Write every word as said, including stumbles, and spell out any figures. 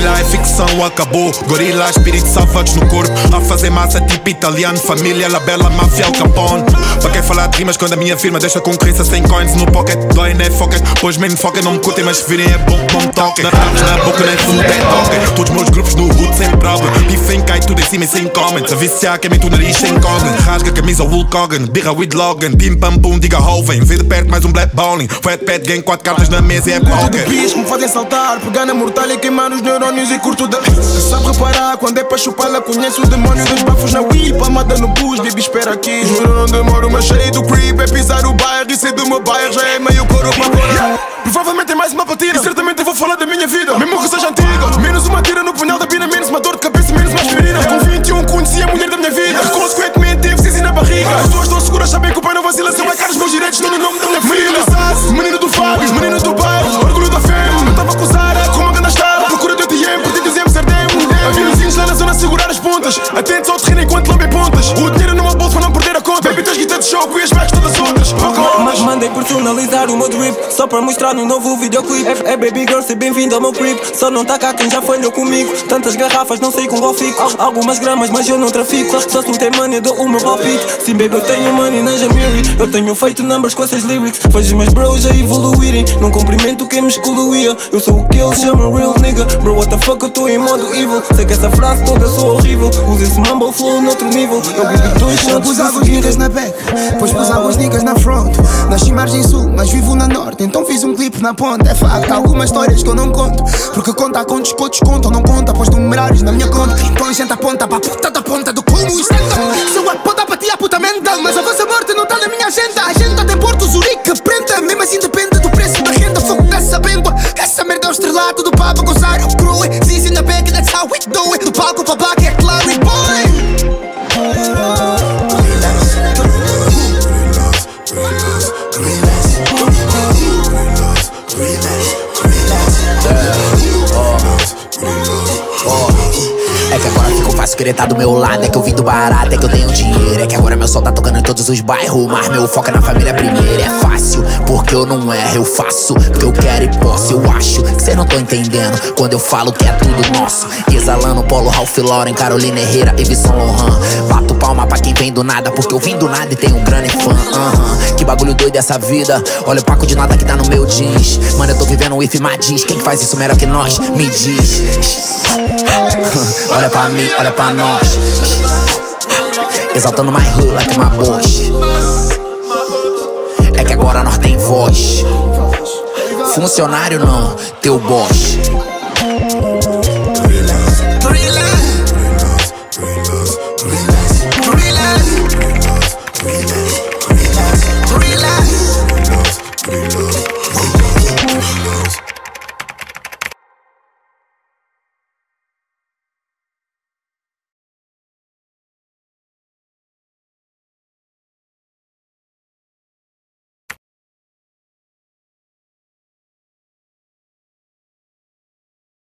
Mentira, é ficção, acabou. Gorila, espíritos salvados no corpo. A fazer massa tipo italiano. Família, la bella, máfia, Al Capone. Para quem falar de rimas quando a minha firma deixa a concorrência sem coins no pocket. Dói, né, foca. Pois me foca, não me curtem, mas se virem é bom que não me toquem. Na, na boca, nem full, é toquem. Todos meus grupos no hood sem problem. Bifem, cai tudo em cima e sem comments. A viciar, queima o nariz sem cogn. Rasga a camisa, Hulk Hogan. Birra with Logan. Pim pam pum, diga Hoven. Vê de perto mais um black bowling. Fat pet gang, quatro cartas na mesa e é poker. Bis me fazem saltar, pegar na mortalha e queimar os neurônios e curto da. Sabe reparar, quando é para chupá-la, conhece o demônio dos bafos na Wii. Palmada no bus, baby, espera aqui. Juro, não demoro, mas cheio do creep. É pisar o bairro e ser do meu bairro, já é meio coro para coro. Provavelmente é mais uma batida, e certamente eu vou falar da minha vida, mesmo que seja antiga. Menos uma tira no punhal da bina, menos uma dor de cabeça, menos uma aspirina. Com vinte e um conheci a mulher da minha vida, consequentemente teve ciência na barriga. As pessoas estão seguras, sabem que o pai não vacila. São é caros meus direitos, não no nome da minha filha. Menino do Sass, menino do Fábio, menino do bairro, orgulho da fêmea. Não estava com Zara, com uma ganda estava. Procura de O T M, por ti dizemos sardem um dem. Havia vizinhos lá na zona a segurar as pontas. Atentos ao terreno enquanto lambem pontas. O dinheiro no meu bolso para não perder a conta. Baby, tens guita de show e as bags todas outras. Mas mandei personalizar o meu drip, só para mostrar no novo videoclip. É, é baby girl, seja bem-vindo ao meu crib. Só não tá cá quem já falhou comigo. Tantas garrafas, não sei com qual fico. Al algumas gramas, mas eu não trafico. Só, só se não tem money, dou o meu palpite. Sim, baby, eu tenho money na Jamiri. Eu tenho feito numbers com essas lyrics. Vejo os meus bros a evoluírem. Não cumprimento quem me excluía. Eu sou o que eles chamam real nigga. Bro, what the fuck, eu tô em modo evil. Sei que essa frase toda sou horrível. Uso esse mumble flow noutro nível. Eu bebi dois shots. Pus águas niggas na back, pois pus águas niggas na front. Nasci margem sul, mas vivo na norte. Então fiz um clipe na ponta. É facto, algumas histórias que eu não conto, porque conta com descontos, contam, não conta. Pois numerários na minha conta. Põe gente a ponta para a puta da ponta do como isto é. Sou a ponta para ti a puta mental, mas a vossa morte não tá na minha agenda. A agenda tem Porto Zurique, prenda. Mesmo assim depende do preço da renda. Fogo dessa bengua, essa merda é o estrelado do papo. Gozar o crew, zizi na back, that's how we do it. Do palco para back é claro, boy. É que agora ficou fácil querer tá do meu lado. É que eu vim do barato, é que eu tenho dinheiro. É que agora meu som tá tocando em todos os bairros. Mas meu foco é na família primeiro. É fácil, porque eu não erro. Eu faço, porque eu quero e posso. Eu acho que cê não tô entendendo quando eu falo que é tudo nosso. Exalando Polo, Ralph Lauren, Carolina Herrera, Yves Saint Laurent. Bato palma pra quem vem do nada, porque eu vim do nada e tenho grana e fã. uh-huh. Que bagulho doido essa vida. Olha o paco de nada que dá no meu jeans. Mano, eu tô vivendo o if Madis. Quem faz isso melhor que nós? Me diz. Olha pra mim, olha pra nós. Exaltando my hood like my boss. É que agora nós tem voz. Funcionário não, teu boss.